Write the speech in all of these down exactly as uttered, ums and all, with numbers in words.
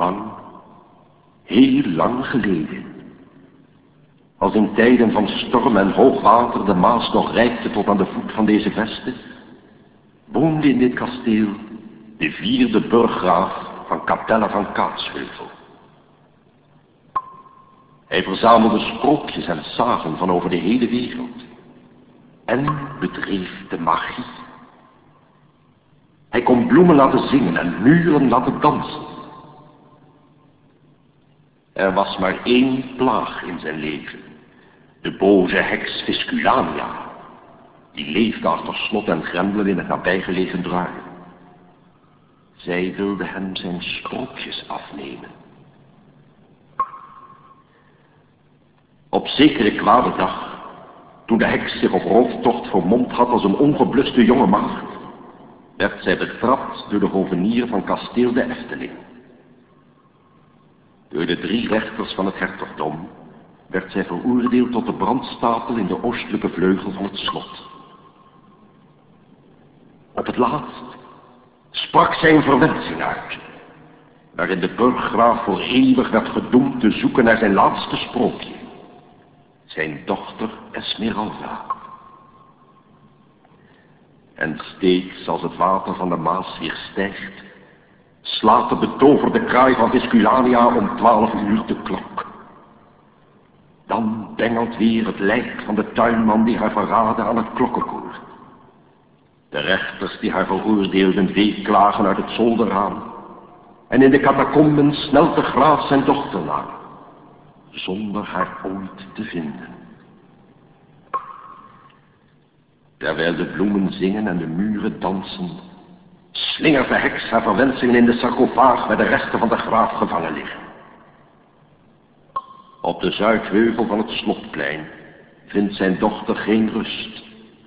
Lang, heel lang geleden, als in tijden van storm en hoogwater de Maas nog reikte tot aan de voet van deze vesten, woonde in dit kasteel de vierde burggraaf van Capelle van Kaatsheuvel. Hij verzamelde sprookjes en sagen van over de hele wereld en bedreef de magie. Hij kon bloemen laten zingen en muren laten dansen. Er was maar één plaag in zijn leven, de boze heks Visculania, die leefde achter slot en grendelen in het nabijgelegen Druin. Zij wilde hem zijn sprookjes afnemen. Op zekere kwade dag, toen de heks zich op rooftocht vermomd had als een ongebluste jonge maagd, werd zij betrapt door de hovenier van kasteel de Efteling. Door de drie rechters van het hertogdom werd zij veroordeeld tot de brandstapel in de oostelijke vleugel van het slot. Op het laatst sprak zij een verwensing uit, waarin de burggraaf voor eeuwig werd gedoemd te zoeken naar zijn laatste sprookje, zijn dochter Esmeralda. En steeds als het water van de Maas weer stijgt, slaat de betoverde kraai van Visculania om twaalf uur de klok. Dan bengelt weer het lijk van de tuinman die haar verraadde aan het klokkenkoor. De rechters die haar veroordeelden weeklagen uit het zolderraam. En in de catacomben snelt de graaf zijn dochter na, zonder haar ooit te vinden. Terwijl de bloemen zingen en de muren dansen, slingert de heks haar verwensingen in de sarcofaag waar de resten van de graaf gevangen liggen. Op de zuidheuvel van het slotplein vindt zijn dochter geen rust.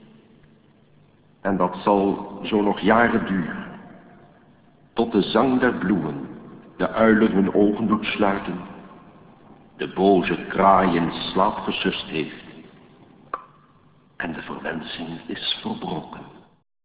En dat zal zo nog jaren duren, tot de zang der bloemen de uilen hun ogen doet sluiten, de boze kraai in slaap gesust heeft en de verwensing is verbroken.